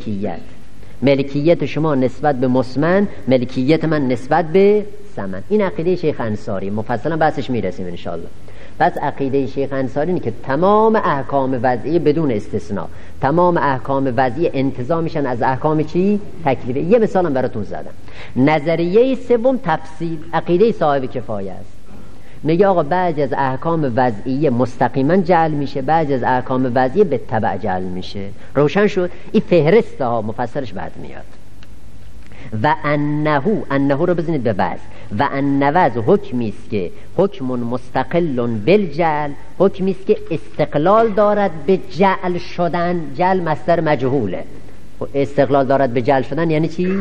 ملکیت شما نسبت به مسمن، ملکیت من نسبت به ثمن. این عقیده شیخ انصاری، مفصلا بحثش میرسیم انشاءالله. پس عقیده شیخ انصاری اینه که تمام احکام وضعی بدون استثناء، تمام احکام وضعی انتزاع میشن از احکام چی؟ تکلیفی. یه مثالم براتون زدم. نظریه سوم تفصیل، عقیده صاحب کفایه است. میگه آقا بعضی از احکام وضعی مستقیما جعل میشه، بعضی از احکام وضعی به تبع جعل میشه. روشن شد؟ این فهرسته ها، مفصلش بعد میاد. و انه رو بزنید به وضع. و ان وضع حکمی است که حکم مستقل بالجعل، حکمی است که استقلال دارد به جعل شدن. جعل مصدر مجهوله. استقلال دارد به جعل شدن یعنی چی؟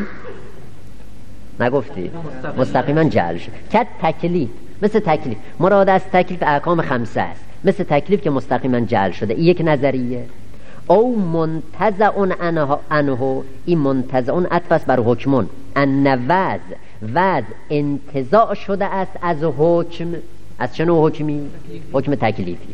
نگفتی؟ مستقیما جعل شد. که تکلیف، مثل تکلیف، مراد از تکلیف احکام خمسه است، مثل تکلیف که مستقیما جعل شده. این یک نظریه. او منتزع عنه، این منتزع عطف است بر حکمون. ان وضع انتزاع شده است از حکم. از چه نوع حکمی؟ حکم تکلیفی.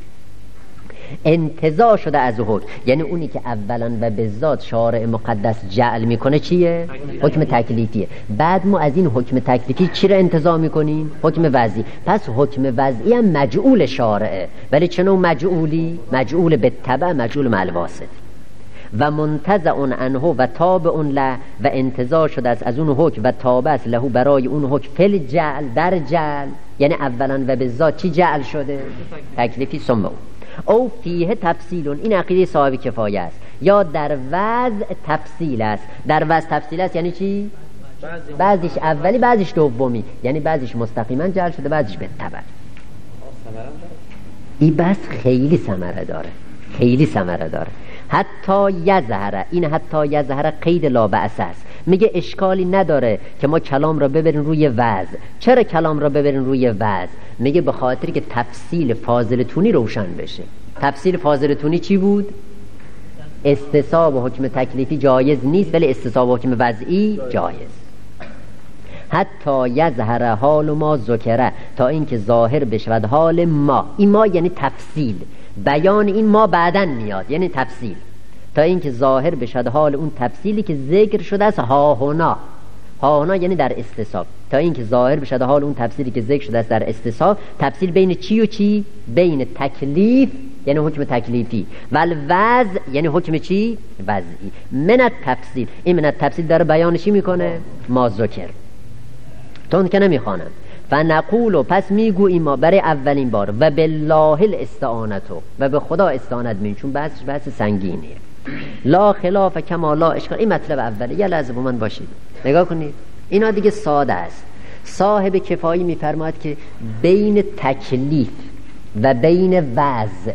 انتزاع شده از حکم، یعنی اونی که اولا و به ذات شارع مقدس جعل میکنه چیه؟ حکم تکلیفیه. بعد ما از این حکم تکلیفی چی رو انتزاع میکنیم؟ حکم وضعی. پس حکم وضعی هم مجعول شارعه، ولی چه نوع مجعولی؟ مجعول به تبع، مجعول مع الواسط. و منتزع عنه و تابع له، و انتزاع شده است از اون حکم و تابع است له برای اون حکم فل جعل، در جعل. یعنی اولا و به ذات چی جعل شده؟ تکلیفی. ثم او فیه تفصیل، این عقیده صاحب کفایه است. یا در وضع تفصیل است. در وضع تفصیل است یعنی چی؟ بعضیش اولی، بعضیش دومی. یعنی بعضیش مستقیما جعل شده، بعضیش به تبع. این بس خیلی ثمره داره، خیلی ثمره داره. حتی یظهر، این حتی یظهر قید لا بأس است. میگه اشکالی نداره که ما کلام را ببرین روی وضع. چرا کلام را ببرین روی وضع؟ میگه به خاطر که تفصیل فاضل تونی روشن بشه. تفصیل فاضل تونی چی بود؟ استصحاب حکم تکلیفی جایز نیست، ولی استصحاب حکم وضعی جایز. حتی یظهر حال ما ذکره، تا اینکه ظاهر بشود حال ما. این ما یعنی تفصیل، بیان این ما بعدن میاد، یعنی تفصیل. تا اینکه ظاهر بشود حال اون تفصیلی که ذکر شده است. ها هنا یعنی در استصحاب. تا اینکه ظاهر بشود حال اون تفصیلی که ذکر شده است در استصحاب. تفصیل بین چی و چی؟ بین تکلیف یعنی حکم تکلیفی و الوضع یعنی حکم چی؟ وضعی. من التفصیل، این من التفصیل داره بیان چی میکنه؟ ما ذکر. تون که نمیخوانم. و نقول، پس میگوییم ما برای اولین بار و بالله الاستعانتو، و به خدا استعانت می‌کنیم، چون بحث سنگینیه. لا خلاف کما لا اشکال. این مطلب اوله. یه لحظه با من باشید، نگاه کنید. اینا دیگه ساده است. صاحب کفایی میفرماید که بین تکلیف و بین وضع،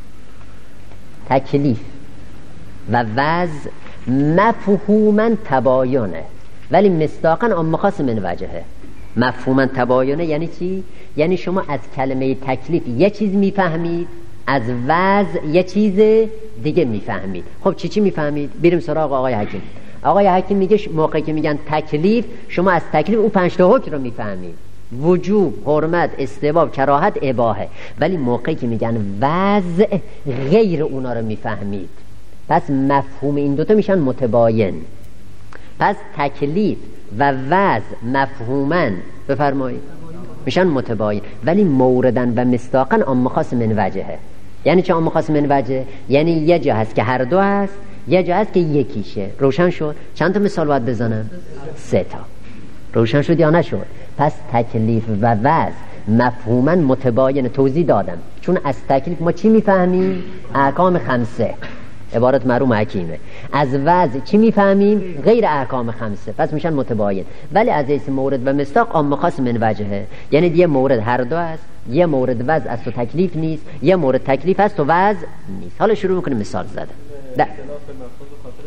تکلیف و وضع مفهوما تباینه، ولی مصداقا اما خاص من وجهه. مفهوما تباینه یعنی چی؟ یعنی شما از کلمه تکلیف یه چیز میفهمید، از وضع یه چیز دیگه میفهمید. خب چی میفهمید؟ بریم سراغ آقای حکیم. آقای حکیم میگه موقعی که میگن تکلیف، شما از تکلیف اون 5 تا حکم رو میفهمید: وجوب، حرمت، استحباب، کراهت، اباحه. ولی موقعی که میگن وضع، غیر اونا رو میفهمید. پس مفهوم این دوتا میشن متباین. پس تکلیف و وضع مفهوماً بفرمایید میشن متباین، ولی موردن و مصداقاً عام خاص من وجهه. یعنی چه عام خاص من وجه؟ یعنی یه جا هست که هر دو هست، یه جا هست که یکیشه. روشن شد؟ چند تا مثال باید بزنم؟ 3 تا. روشن شد یا نشد؟ پس تکلیف و وضع مفهوماً متباین. توضیح دادم چون از تکلیف ما چی میفهمیم؟ احکام 5، عبارت مرحوم حکیمه. از وضع چی میفهمیم؟ غیر احکام 5، پس میشن متباین. ولی از حیث مورد و مصداق عام خاص من وجهه. یعنی یه مورد هر دو است، یه مورد وضع است و تکلیف نیست، یه مورد تکلیف است و وضع نیست. حالا شروع میکنیم مثال زدن. اختلاف مفهوم خاطر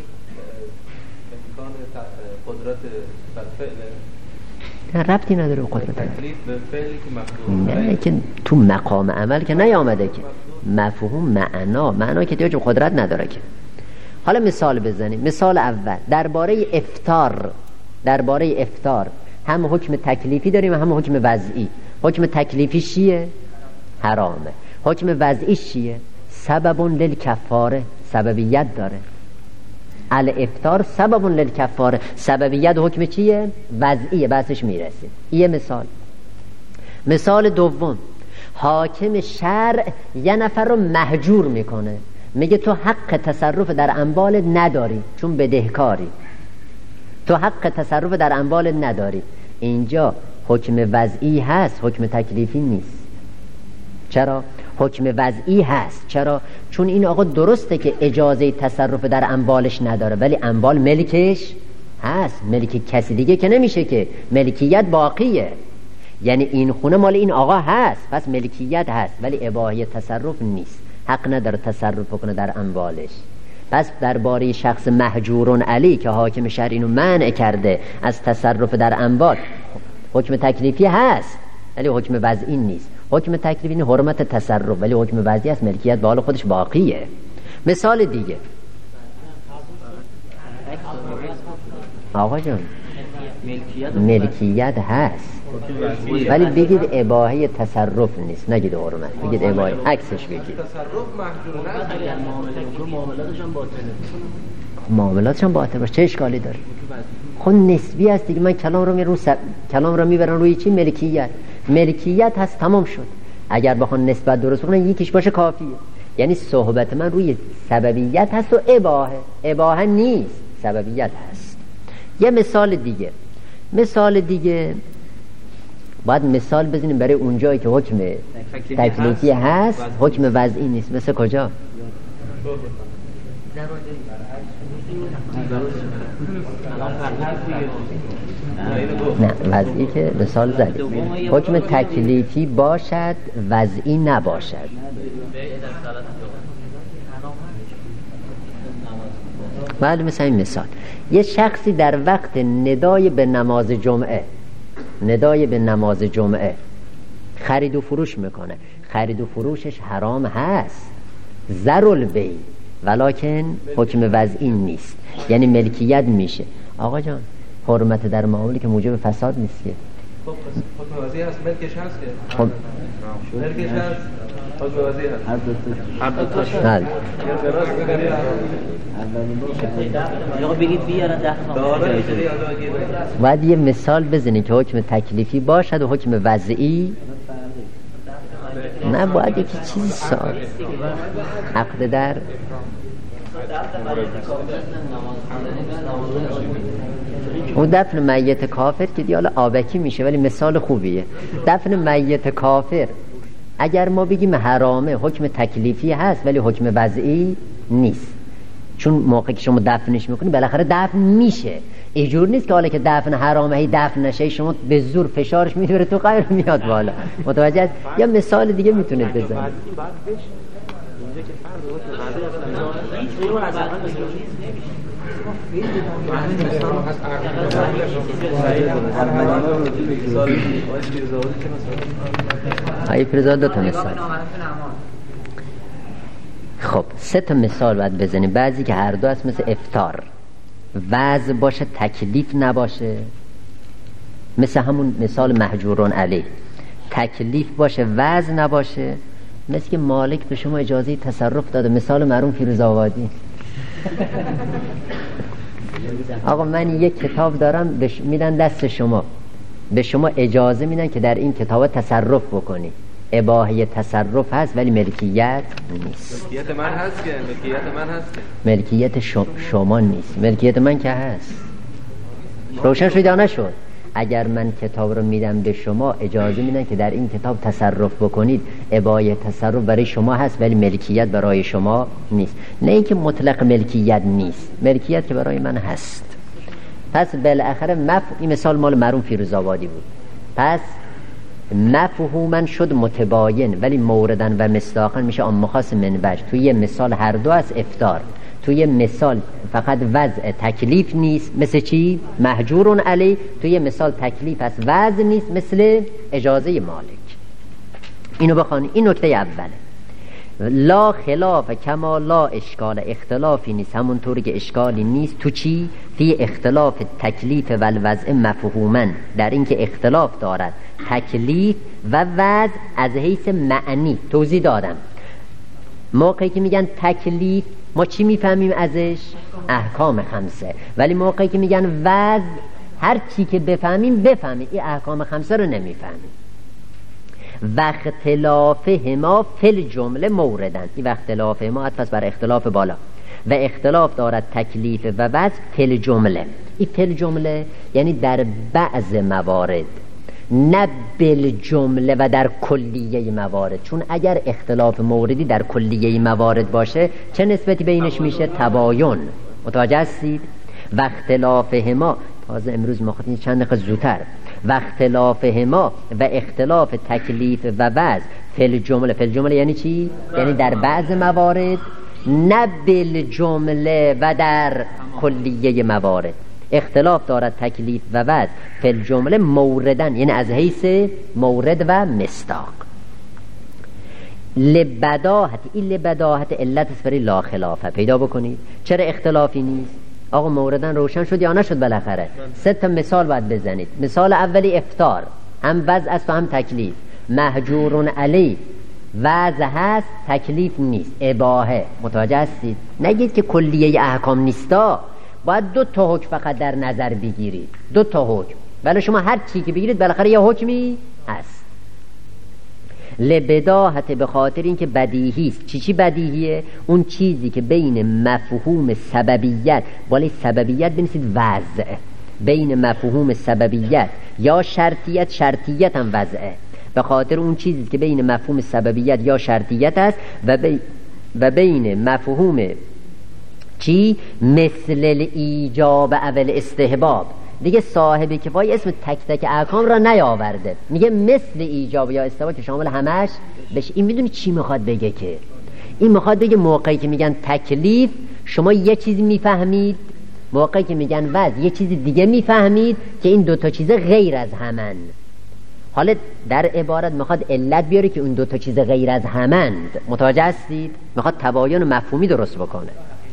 امکان قدرت فعل ربطی نداره به قدرت تکلیف به فعلی که مفهوم نه، که تو مقام عمل که نیامده که مفهوم معنا که دیگه قدرت نداره که. حالا مثال بزنیم. مثال اول درباره افطار هم حکم تکلیفی داریم هم حکم وضعی. حکم تکلیفی چیه؟ حرامه. حکم وضعی چیه؟ سبب للکفاره، سببیت داره. الافطار سبب للکفاره، سببیت حکم چیه؟ وضعیه، بحثش میرسیم. یه مثال دوم، حاکم شرع یه نفر رو محجور میکنه، میگه تو حق تصرف در اموال نداری چون بدهکاری، تو حق تصرف در اموال نداری. اینجا حکم وضعی هست، حکم تکلیفی نیست. چرا؟ حکم وضعی هست. چرا؟ چون این آقا درسته که اجازه تصرف در اموالش نداره، ولی اموال ملکش هست، ملک کسی دیگه که نمیشه، که ملکیت باقیه. یعنی این خونه مال این آقا هست، پس ملکیت هست، ولی اباحه تصرف نیست، حق نداره تصرف کنه در اموالش. پس درباره شخص محجورون علی که حاکم شرع اینو منع کرده از تصرف در اموال، حکم تکلیفی هست ولی حکم وضعی نیست. حکم تکلیفی این حرمت تصرف، ولی حکم وضعی است، ملکیت به حال خودش باقیه. مثال دیگه آقا جان، ملکیت هست ولی بگید اباحه تصرف نیست، نگید حرمت، بگید اباحه، عکسش بگید. تصرف محجور نه، معاملاتش هم باطل باشه چه اشکالی داره؟ خود نسبی است دیگه. من کلام رو میبرن روی چی؟ ملکیت هست، تمام شد. اگر بخوان نسبت درست کنن یکیش باشه کافیه. یعنی صحبت من روی سببیت هست و اباحه نیست، سببیت هست. یه مثال دیگه باید مثال بزنیم برای اونجایی که حکم تکلیفی هست، حکم وضعی نیست. مثل کجا؟ نه وضعی که مثال زدیم، حکم تکلیفی باشد وضعی نباشد. بعد مثلا این مثال، یه شخصی در وقت ندای به نماز جمعه خرید و فروش میکنه، خرید و فروشش حرام هست، ضرالبیع، ولکن حکم وضعی نیست، یعنی ملکیت میشه. آقا جان حرمت در معامله که موجب فساد نیست که. حکم وضعی هست، ملکش هست که. ملکش هست، حکم وضعی هست. هر دو تاش. باید یه مثال بزنی که حکم تکلیفی باشد و حکم وضعی نه. باید یکی چیزی سال عقد در اون دفن میت کافر که دیالا آبکی میشه، ولی مثال خوبیه. دفن میت کافر اگر ما بگیم حرامه، حکم تکلیفی هست ولی حکم وضعی نیست، چون موقعی که شما دفنش میکنی بالاخره دفن میشه. اینجور نیست که حالا که دفن حرامه هی دفن نشه شما به زور فشارش میدوره تو غیر میاد بالا. متوجه است؟ یا مثال دیگه میتونید بزنید. های پرزاد دو تا مثال. خب 3 تا مثال باید بزنیم، بعضی که هر دو هست، مثل افطار وضع باشه تکلیف نباشه، مثل همون مثال محجورون علی، تکلیف باشه وضع نباشه، مثل که مالک به شما اجازه تصرف داده، مثال مرحوم فیروزآبادی. آقا من یک کتاب دارم میدن دست شما، به شما اجازه میدن که در این کتاب تصرف بکنی، اباحه تصرف هست ولی ملکیت نیست. ملکیت من هست که ملکیت شما نیست، ملکیت من که هست. روشن شد یا نشد؟ اگر من کتاب رو میدم به شما اجازه میدن که در این کتاب تصرف بکنید، اباحه تصرف برای شما هست ولی ملکیت برای شما نیست. نه اینکه مطلق ملکیت نیست، ملکیت که برای من هست. پس بالاخره این مثال مال مرحوم فیروزآبادی بود. پس مفهوماً شد متباین ولی موردن و مصداقاً میشه عام خاص من وجه. توی یه مثال هر دو از افطار، توی یه مثال فقط وضع تکلیف نیست مثل چی؟ محجورون علی. توی یه مثال تکلیف است وضع نیست مثل اجازه مالک. اینو بخوانی، این نکته اوله. لا خلاف کما لا اشکال، اختلافی نیست همونطوری که اشکالی نیست تو چی؟ فی اختلاف تکلیف و الوضع مفهومن، در این که اختلاف دارد تکلیف و وضع از حیث معنی. توضیح دادم موقعی که میگن تکلیف ما چی میفهمیم ازش؟ احکام خمسه. ولی موقعی که میگن وضع هر چی که بفهمیم این احکام خمسه رو نمیفهمیم. و اختلافهما فی الجمله موردن، این و اختلافهما عطف بر اختلاف بالا. و اختلاف دارد تکلیف و وضع فی الجمله، این فی الجمله یعنی در بعض موارد، نه بالجمله و در کلیه موارد. چون اگر اختلاف موردی در کلیه موارد باشه چه نسبتی بینش میشه؟ تباین. متوجه هستید؟ و اختلافهما، تازه امروز ما خودمون چند دقیقه زودتر، و اختلافهما و اختلاف تکلیف و وضع فی الجمله. فی الجمله یعنی چی؟ یعنی در بعض موارد، نه بالجمله و در کلیه موارد. اختلاف دارد تکلیف و وضع فی الجمله موردن، یعنی از حیث مورد و مصداق. لبداهت، این لبداهت علت است برای لا خلافه. پیدا بکنید چرا اختلافی نیست. آقا موردن روشن شد یا نشد؟ بالاخره 3 تا مثال باید بزنید. مثال اولی افطار، هم وضع است و هم تکلیف. محجورون علی وضع هست تکلیف نیست، اباحه. متوجه هستید؟ نگید که کلیه احکام نیستا، باید 2 تا حکم فقط در نظر بگیرید، 2 تا حکم. ولی شما هر چی که بگیرید بالاخره یه حکمی هست. لبداهت، به خاطر اینکه بدیهی است. چی بدیهیه؟ اون چیزی که بین مفهوم سببیت، بالای سببیت بنویسید وضع، بین مفهوم سببیت یا شرطیت، شرطیت هم وضعه. به خاطر اون چیزی که بین مفهوم سببیت یا شرطیت است و بین مفهوم چی؟ مثل الایجاب اول استحباب. دیگه صاحب کفایه اسم تک تک احکام را نیاورده، میگه مثل ایجاب یا استحباب که شامل همش بشه. این میدونی چی میخواد بگه؟ که این میخواد بگه موقعی که میگن تکلیف شما یه چیزی میفهمید، موقعی که میگن وضع یه چیزی دیگه میفهمید که این 2 تا چیز غیر از همن. حالا در عبارت میخواد علت بیاره که اون 2 تا چیز غیر از همند. متوجه هستید؟ میخواد تباین مفهومی درست بکنه.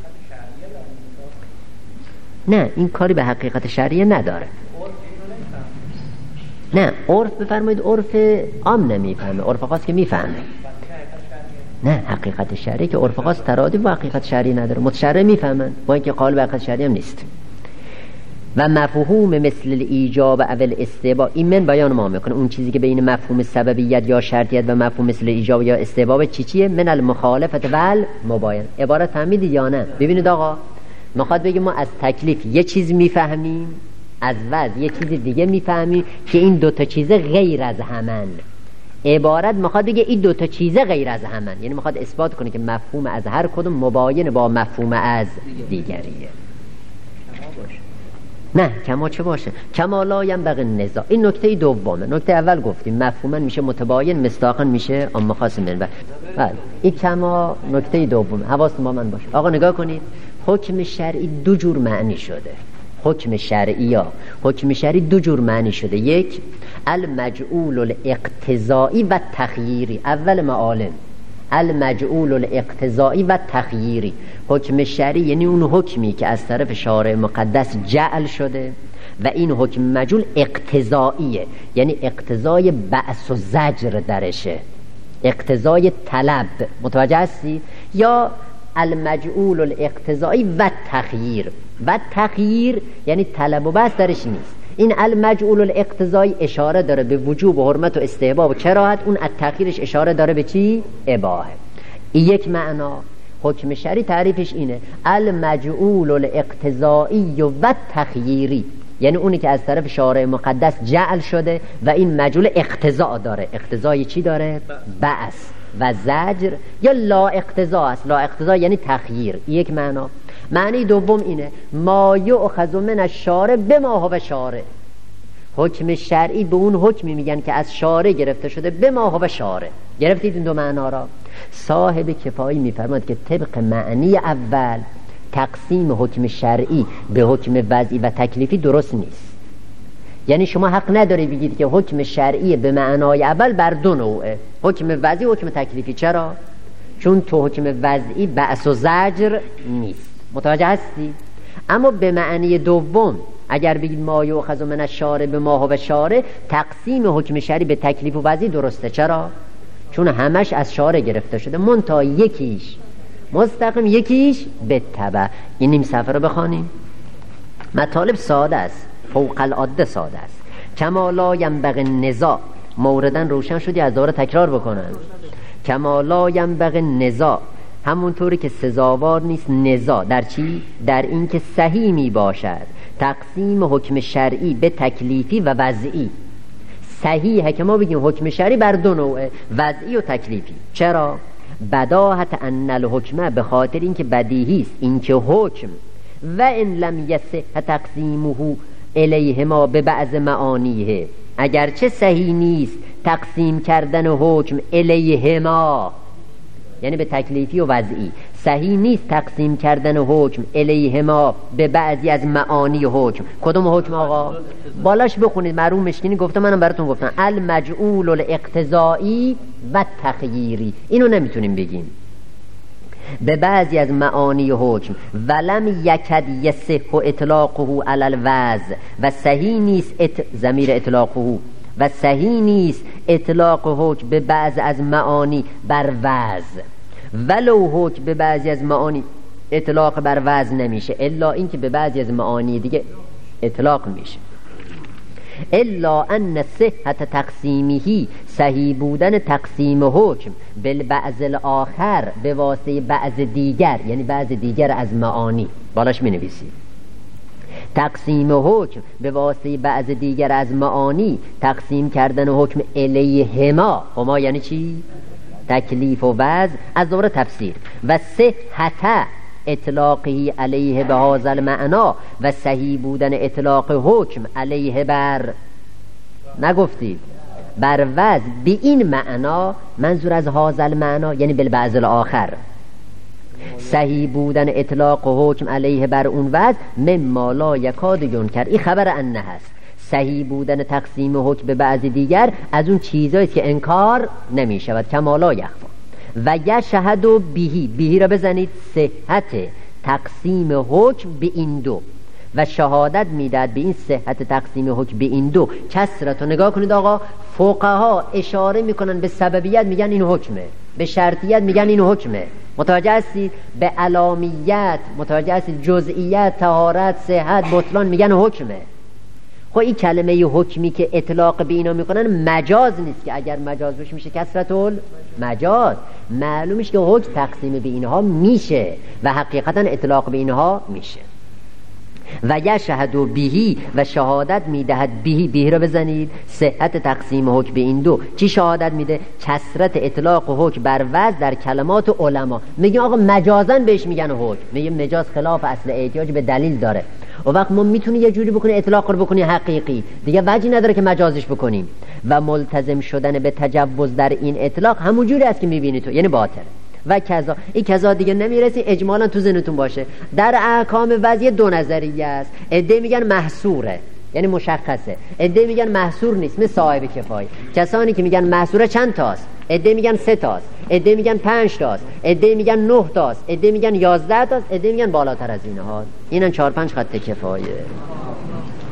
نه، این کاری به حقیقت شرعیه نداره. نه، عرف بفرمایید، عرف عام نمیفهمه، عرف خاص که میفهمه. نه، حقیقت شرعی که عرف خاص ترادف با حقیقت شرعی نداره، متشرع میفهمن، با اینکه قالب حقیقت شرعی هم نیست. و مفهوم مثل الایجاب اول استحباب، این من بیان ما میکنه اون چیزی که بین مفهوم سببیت یا شرطیت و مفهوم مثل ایجاب یا استحباب چیه؟ من المخالفت و المباین. عبارت فهمیدید یا نه؟ ببینید آقا، میخواد بگه ما از تکلیف یه چیز میفهمیم، از وضع یه چیز دیگه میفهمیم که این 2 تا چیز غیر از همن. عبارت میخواد بگه این 2 تا چیز غیر از همن، یعنی میخواد اثبات کنه که مفهوم از هر کدوم مباین با مفهوم از دیگریه. نه، کما چه باشه؟ کما لا ینبغی النزاع. این نکته دومه. نکته اول گفتیم مفهوما میشه متباین، مصداقا میشه عام خاص منبع. بله، این کما نکته دومه. حواستون با من باشه. آقا نگاه کنید، حکم شرعی 2 جور معنی شده. حکم شرعی 2 جور معنی شده. یک، المجعول الاقتضایی و تخییری. اول معالم المجعول الاقتضایی و تخییری. حکم شرعی یعنی اون حکمی که از طرف شارع مقدس جعل شده و این حکم مجعول اقتضاییه، یعنی اقتضای بعث و زجر درشه، اقتضای طلب. متوجه هستی؟ یا المجعول الاقتضایی و تخییر. و تخییر یعنی طلب و بعث درش نیست. این المجعول الاقتضایی اشاره داره به وجوب و حرمت و استحباب و کراهت، اون التخییرش اشاره داره به چی؟ اباحه. این یک معنا. حکم شرعی تعریفش اینه، المجعول الاقتضایی و تخییری، یعنی اونی که از طرف شارع مقدس جعل شده و این مجعول اقتضا داره. اقتضای چی داره؟ بعث و زجر. یا لا اقتضا است. لا اقتضا یعنی تخییر. یک معنا. معنی دوم اینه، ما یؤخذ من الشارع بما هو شارع. حکم شرعی به اون حکمی میگن که از شارع گرفته شده، بما هو شارع. گرفتید این 2 معنا را؟ صاحب کفایی میفرماد که طبق معنی اول تقسیم حکم شرعی به حکم وضعی و تکلیفی درست نیست. یعنی شما حق نداری بگید که حکم شرعی به معنای اول بر 2 نوعه، حکم وضعی و حکم تکلیفی. چرا؟ چون تو حکم وضعی بأس و زجر نیست. متوجه هستی؟ اما به معنی دوم اگر بگید ما یؤخذ من الشارع به ما هو شارع، تقسیم حکم شرعی به تکلیف و وضعی درسته. چرا؟ چون همش از شارع گرفته شده، منتها یکیش مستقیم یکیش به تبع. این نیم صفحه رو بخوانیم. مطالب ساده است، فوق العاده ساده است. کما لا ینبغی النزاع، موردن روشن شدی از دوره تکرار بکنن. کما لا ینبغی النزاع، همونطوری که سزاوار نیست نزاع در چی؟ در این که صحیح می باشد تقسیم حکم شرعی به تکلیفی و وضعی. صحیحه که ما بگیم حکم شرعی بر دو نوعه، وضعی و تکلیفی. چرا؟ بداهت ان الحکم، به خاطر اینکه بدیهی است اینکه حکم و ان لم یصح تقسیمه الیهما به بعض معانیه، اگرچه صحیح نیست تقسیم کردن حکم الیهما یعنی به تکلیفی و وضعی، صحیح نیست تقسیم کردن حکم الیهما به بعضی از معانی حکم. کدوم حکم آقا؟ بالاش بخونید، مرحوم مشکینی گفته، منم براتون گفتم، المجعول الاقتضایی و تخییری. اینو نمیتونیم بگیم به بعضی از معانی حکم. ولم یکد یصح اطلاقه علی الوضع، و صحیح نیست ضمیر اطلاقه، و صحیح نیست اطلاق حکم به بعض از معانی بر وضع، ولو حکم به بعضی از معانی اطلاق بر وضع نمیشه، الا اینکه به بعضی از معانی دیگه اطلاق میشه. الا ان صحت تقسیمه، صحیح بودن تقسیم حکم بالبعض الاخر به واسطه بعض دیگر، یعنی بعض دیگر از معانی، بالاش می نویسید تقسیم حکم به واسطه بعض دیگر از معانی، تقسیم کردن حکم الیهما، هما یعنی چی؟ تکلیف و وضع، از دوره تفسیر. و صحت اطلاقی علیه به هذا المعنا، و صحیح بودن اطلاق حکم علیه بر، نگفتید بر وضع، به این معنا، منظور از هذا المعنا یعنی بالبعض الاخر، صحیح بودن اطلاق حکم علیه بر اون وضع، مما لا یکاد ینکر، این خبر انه هست. صحیح بودن تقسیم حکم به بعض دیگر از اون چیزایی که انکار نمی شود، کما لا یخفا. و یشهد بهی را بزنید، صحت تقسیم حکم به این دو، و شهادت میداد به این صحت تقسیم حکم به این دو. کسرت رو نگاه کنید آقا، فقها اشاره میکنن به سببیت میگن این حکمه، به شرطیت میگن این حکمه، متوجه هستید؟ به علامیت متوجه هستید؟ جزئیت، طهارت، صحت، بطلان میگن حکمه. خب این کلمه حکمی که اطلاق به اینا میکنن مجاز نیست، که اگر مجاز بشه میشه کسرت مجاز. معلومش که حکم تقسیم به اینها میشه و حقیقتا اطلاق به اینها میشه. و یشهد بهی، و شهادت میدهد بهی را بزنید، صحت تقسیم حکم به این دو. چی شهادت میده؟ کثرت اطلاق حکم بر وضع در کلمات علما. میگه آقا مجازن بهش میگن حکم، میگه مجاز خلاف اصل، احتیاج به دلیل داره. و وقت ما میتونی یه جوری بکنی اطلاق رو بکنی حقیقی، دیگه وجهی نداره که مجازش بکنیم. و ملتزم شدن به تجوز در این اطلاق همون جوری است که میبینی تو، یعنی باطل. و کذا، این کذا دیگه نمیرسی، اجمالا تو ذهنتون باشه. در احکام وضعی دو نظریه است. عده میگن محصوره یعنی مشخصه، عده میگن محصور نیست، مثل صاحب کفایه. کسانی که میگن محصوره چند تاست؟ عده میگن 3 تاست، عده میگن 5 تاست، عده میگن 9 تاست، عده میگن 11 تاست، عده میگن بالاتر از اینها. اینن 4-5 خط کفایه.